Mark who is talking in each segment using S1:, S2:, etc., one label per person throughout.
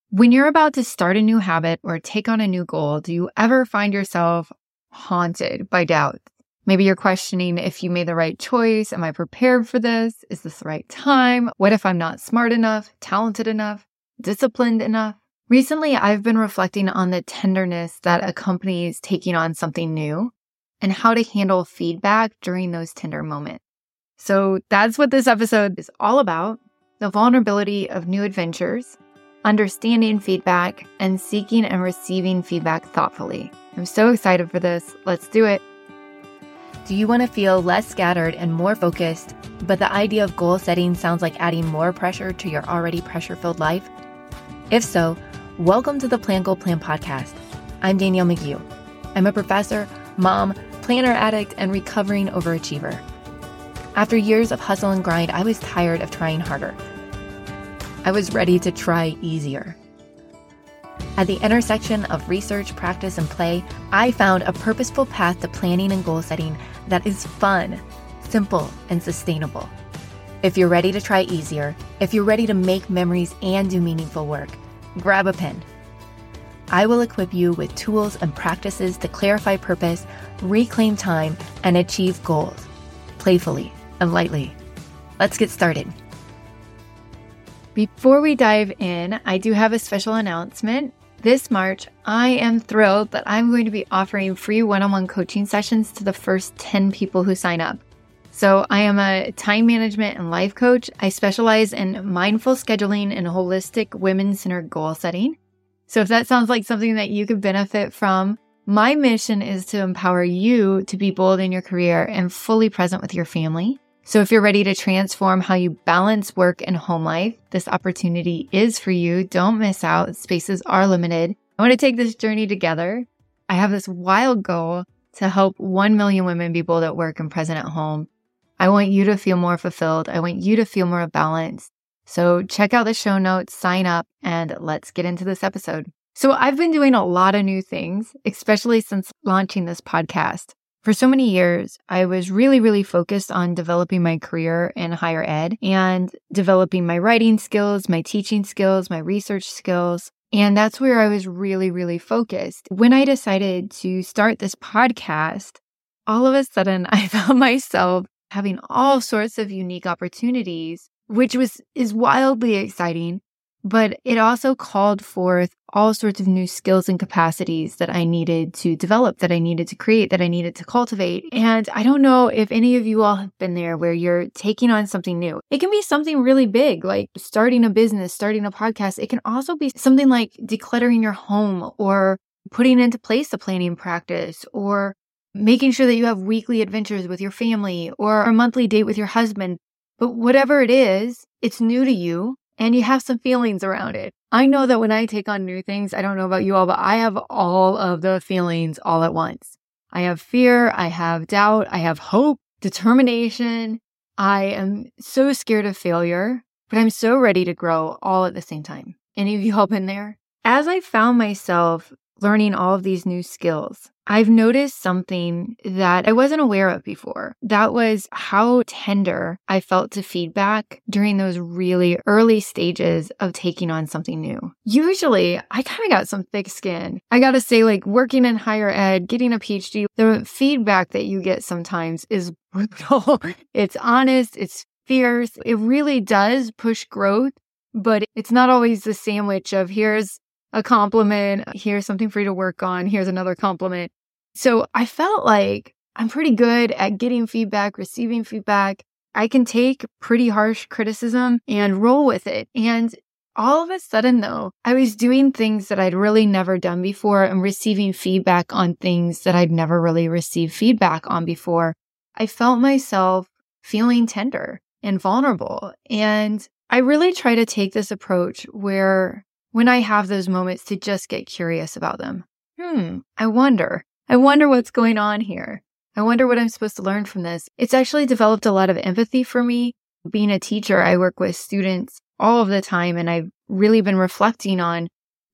S1: When you're about to start a new habit or take on a new goal, do you ever find yourself haunted by doubt? Maybe you're questioning if you made the right choice. Am I prepared for this? Is this the right time? What if I'm not smart enough, talented enough, disciplined enough? Recently, I've been reflecting on the tenderness that accompanies taking on something new and how to handle feedback during those tender moments. So that's what this episode is all about: the vulnerability of new adventures, understanding feedback, and seeking and receiving feedback thoughtfully. I'm so excited for this. Let's do it. Do you want to feel less scattered and more focused, but the idea of goal setting sounds like adding more pressure to your already pressure-filled life? If so, welcome to the Plan Goal Plan podcast. I'm Danielle McHugh. I'm a professor, mom, planner addict, and recovering overachiever. After years of hustle and grind, I was tired of trying harder. I was ready to try easier. At the intersection of research, practice, and play, I found a purposeful path to planning and goal setting that is fun, simple, and sustainable. If you're ready to try easier, if you're ready to make memories and do meaningful work, grab a pen. I will equip you with tools and practices to clarify purpose, reclaim time, and achieve goals, playfully and lightly. Let's get started. Before we dive in, I do have a special announcement. This March, I am thrilled that I'm going to be offering free one-on-one coaching sessions to the first 10 people who sign up. So I am a time management and life coach. I specialize in mindful scheduling and holistic women-centered goal setting. So if that sounds like something that you could benefit from, my mission is to empower you to be bold in your career and fully present with your family. So if you're ready to transform how you balance work and home life, this opportunity is for you. Don't miss out. Spaces are limited. I want to take this journey together. I have this wild goal to help 1 million women be bold at work and present at home. I want you to feel more fulfilled. I want you to feel more balanced. So check out the show notes, sign up, and let's get into this episode. So I've been doing a lot of new things, especially since launching this podcast. For so many years, I was really focused on developing my career in higher ed and developing my writing skills, my teaching skills, my research skills. And that's where I was really focused. When I decided to start this podcast, all of a sudden I found myself having all sorts of unique opportunities, which is wildly exciting. But it also called forth all sorts of new skills and capacities that I needed to develop, that I needed to create, that I needed to cultivate. And I don't know if any of you all have been there where you're taking on something new. It can be something really big, like starting a business, starting a podcast. It can also be something like decluttering your home or putting into place a planning practice or making sure that you have weekly adventures with your family or a monthly date with your husband. But whatever it is, it's new to you. And you have some feelings around it. I know that when I take on new things, I don't know about you all, but I have all of the feelings all at once. I have fear, I have doubt, I have hope, determination. I am so scared of failure, but I'm so ready to grow all at the same time. Any of you all been there? As I found myself learning all of these new skills, I've noticed something that I wasn't aware of before. That was how tender I felt to feedback during those really early stages of taking on something new. Usually, I kind of got some thick skin. I gotta say, like working in higher ed, getting a PhD, the feedback that you get sometimes is brutal. It's honest, it's fierce. It really does push growth, but it's not always the sandwich of here's a compliment, here's something for you to work on, here's another compliment. So I felt like I'm pretty good at getting feedback, receiving feedback. I can take pretty harsh criticism and roll with it. And all of a sudden, though, I was doing things that I'd really never done before and receiving feedback on things that I'd never really received feedback on before. I felt myself feeling tender and vulnerable. And I really try to take this approach where when I have those moments to just get curious about them. I wonder what's going on here. I wonder what I'm supposed to learn from this. It's actually developed a lot of empathy for me. Being a teacher, I work with students all of the time, and I've really been reflecting on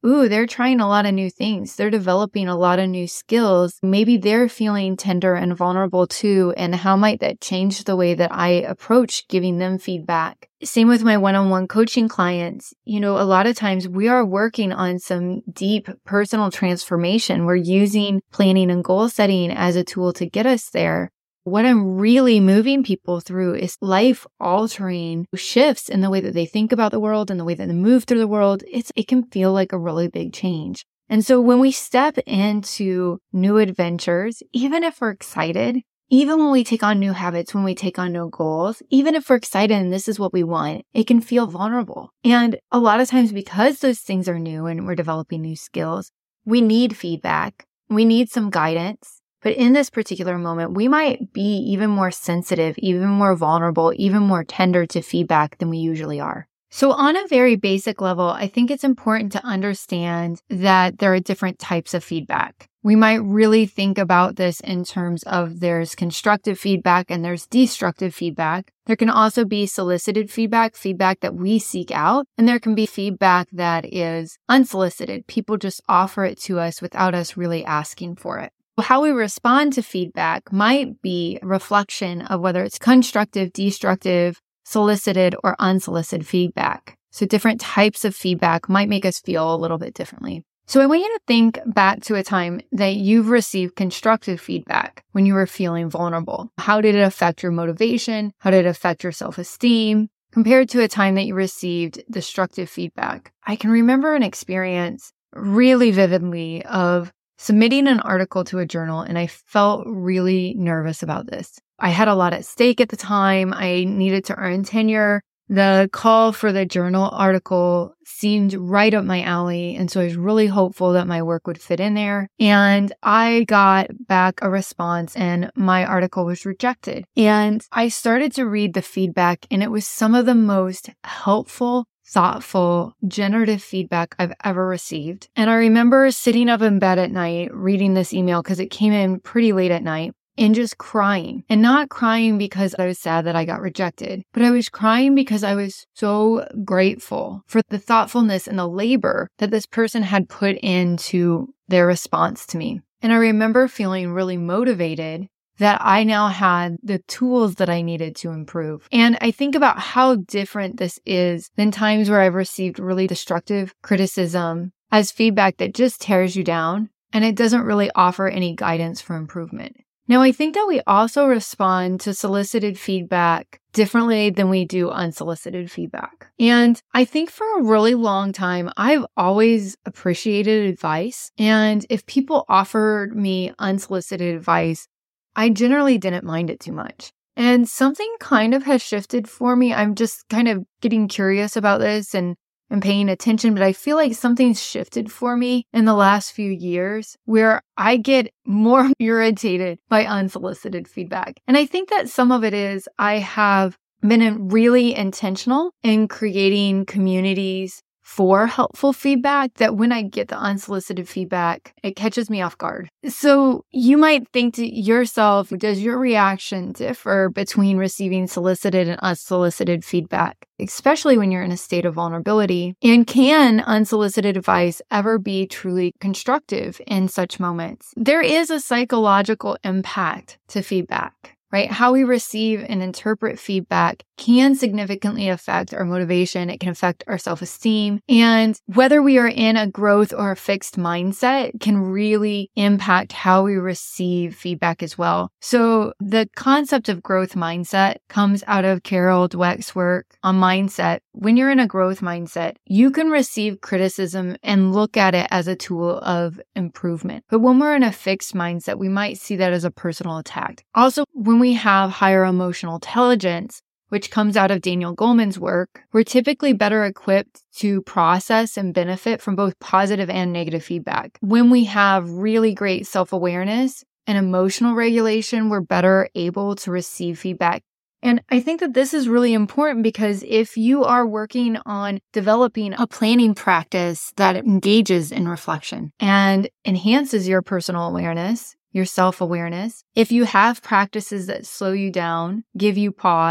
S1: ooh, they're trying a lot of new things. They're developing a lot of new skills. Maybe they're feeling tender and vulnerable too. And how might that change the way that I approach giving them feedback? Same with my one-on-one coaching clients. A lot of times we are working on some deep personal transformation. We're using planning and goal setting as a tool to get us there. What I'm really moving people through is life-altering shifts in the way that they think about the world and the way that they move through the world. It can feel like a really big change. And so when we step into new adventures, even if we're excited, even when we take on new habits, when we take on new goals, even if we're excited and this is what we want, it can feel vulnerable. And a lot of times because those things are new and we're developing new skills, we need feedback. We need some guidance. But in this particular moment, we might be even more sensitive, even more vulnerable, even more tender to feedback than we usually are. So on a very basic level, I think it's important to understand that there are different types of feedback. We might really think about this in terms of there's constructive feedback and there's destructive feedback. There can also be solicited feedback, feedback that we seek out, and there can be feedback that is unsolicited. People just offer it to us without us really asking for it. How we respond to feedback might be a reflection of whether it's constructive, destructive, solicited, or unsolicited feedback. So different types of feedback might make us feel a little bit differently. So I want you to think back to a time that you've received constructive feedback when you were feeling vulnerable. How did it affect your motivation? How did it affect your self-esteem? Compared to a time that you received destructive feedback. I can remember an experience really vividly of submitting an article to a journal, and I felt really nervous about this. I had a lot at stake at the time. I needed to earn tenure. The call for the journal article seemed right up my alley, and so I was really hopeful that my work would fit in there. And I got back a response, and my article was rejected. And I started to read the feedback, and it was some of the most helpful, thoughtful, generative feedback I've ever received. And I remember sitting up in bed at night reading this email because it came in pretty late at night and just crying. And not crying because I was sad that I got rejected, but I was crying because I was so grateful for the thoughtfulness and the labor that this person had put into their response to me. And I remember feeling really motivated that I now had the tools that I needed to improve. And I think about how different this is than times where I've received really destructive criticism as feedback that just tears you down and it doesn't really offer any guidance for improvement. Now, I think that we also respond to solicited feedback differently than we do unsolicited feedback. And I think for a really long time, I've always appreciated advice. And if people offered me unsolicited advice, I generally didn't mind it too much. And something kind of has shifted for me. I'm just kind of getting curious about this and paying attention, but I feel like something's shifted for me in the last few years where I get more irritated by unsolicited feedback. And I think that some of it is I have been really intentional in creating communities for helpful feedback that when I get the unsolicited feedback, it catches me off guard. So you might think to yourself, does your reaction differ between receiving solicited and unsolicited feedback, especially when you're in a state of vulnerability? And can unsolicited advice ever be truly constructive in such moments? There is a psychological impact to feedback. Right? How we receive and interpret feedback can significantly affect our motivation. It can affect our self-esteem. And whether we are in a growth or a fixed mindset can really impact how we receive feedback as well. So the concept of growth mindset comes out of Carol Dweck's work on mindset. When you're in a growth mindset, you can receive criticism and look at it as a tool of improvement. But when we're in a fixed mindset, we might see that as a personal attack. Also, when we have higher emotional intelligence, which comes out of Daniel Goleman's work, we're typically better equipped to process and benefit from both positive and negative feedback. When we have really great self-awareness and emotional regulation, we're better able to receive feedback. And I think that this is really important because if you are working on developing a planning practice that engages in reflection and enhances your personal awareness, your self-awareness, if you have practices that slow you down, give you pause,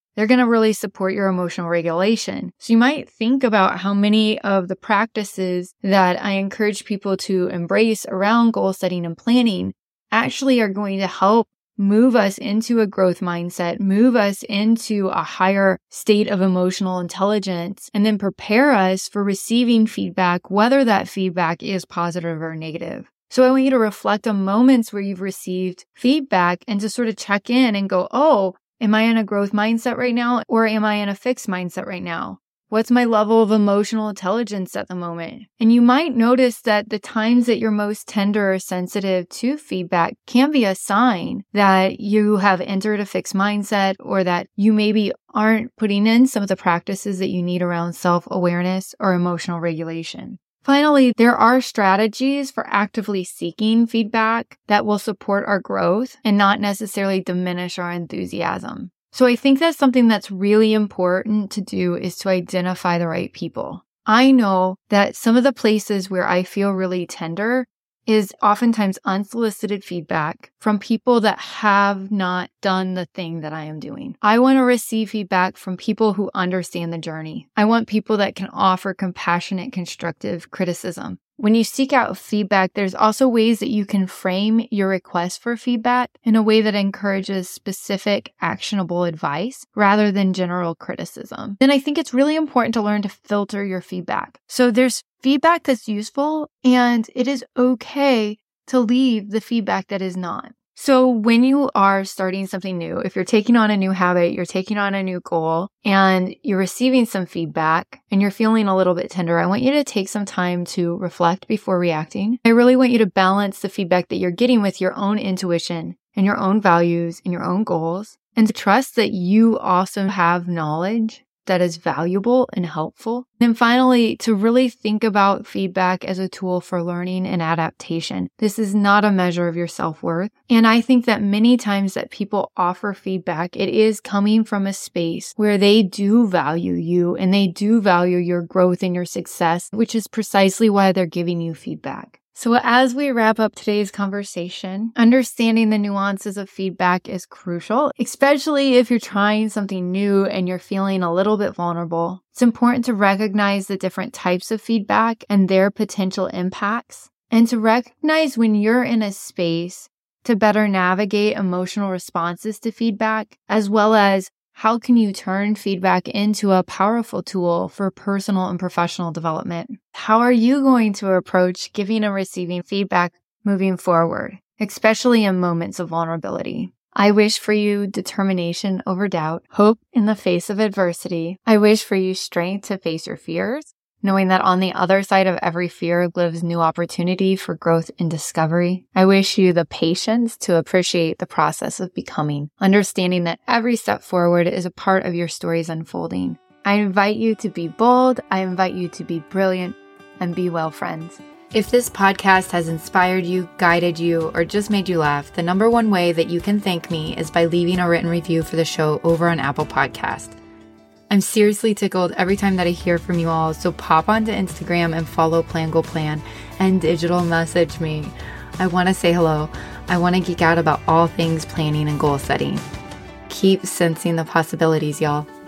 S1: They're going to really support your emotional regulation. So you might think about how many of the practices that I encourage people to embrace around goal setting and planning actually are going to help move us into a growth mindset, move us into a higher state of emotional intelligence, and then prepare us for receiving feedback, whether that feedback is positive or negative. So I want you to reflect on moments where you've received feedback and to sort of check in and go, oh, am I in a growth mindset right now? Or am I in a fixed mindset right now? What's my level of emotional intelligence at the moment? And you might notice that the times that you're most tender or sensitive to feedback can be a sign that you have entered a fixed mindset or that you maybe aren't putting in some of the practices that you need around self-awareness or emotional regulation. Finally, there are strategies for actively seeking feedback that will support our growth and not necessarily diminish our enthusiasm. So I think that's something that's really important to do is to identify the right people. I know that some of the places where I feel really tender is oftentimes unsolicited feedback from people that have not done the thing that I am doing. I want to receive feedback from people who understand the journey. I want people that can offer compassionate, constructive criticism. When you seek out feedback, there's also ways that you can frame your request for feedback in a way that encourages specific, actionable advice rather than general criticism. Then I think it's really important to learn to filter your feedback. So there's feedback that's useful, and it is okay to leave the feedback that is not. So when you are starting something new, if you're taking on a new habit, you're taking on a new goal, and you're receiving some feedback and you're feeling a little bit tender, I want you to take some time to reflect before reacting. I really want you to balance the feedback that you're getting with your own intuition and your own values and your own goals, and to trust that you also have knowledge that is valuable and helpful. And finally, to really think about feedback as a tool for learning and adaptation. This is not a measure of your self-worth. And I think that many times that people offer feedback, it is coming from a space where they do value you and they do value your growth and your success, which is precisely why they're giving you feedback. So as we wrap up today's conversation, understanding the nuances of feedback is crucial, especially if you're trying something new and you're feeling a little bit vulnerable. It's important to recognize the different types of feedback and their potential impacts, and to recognize when you're in a space to better navigate emotional responses to feedback, as well as how can you turn feedback into a powerful tool for personal and professional development? How are you going to approach giving and receiving feedback moving forward, especially in moments of vulnerability? I wish for you determination over doubt, hope in the face of adversity. I wish for you strength to face your fears, knowing that on the other side of every fear lives new opportunity for growth and discovery. I wish you the patience to appreciate the process of becoming, understanding that every step forward is a part of your story's unfolding. I invite you to be bold. I invite you to be brilliant, and be well, friends. If this podcast has inspired you, guided you, or just made you laugh, the number one way that you can thank me is by leaving a written review for the show over on Apple Podcast. I'm seriously tickled every time that I hear from you all, so pop onto Instagram and follow Plan Goal Plan and digital message me. I want to say hello. I want to geek out about all things planning and goal setting. Keep sensing the possibilities, y'all.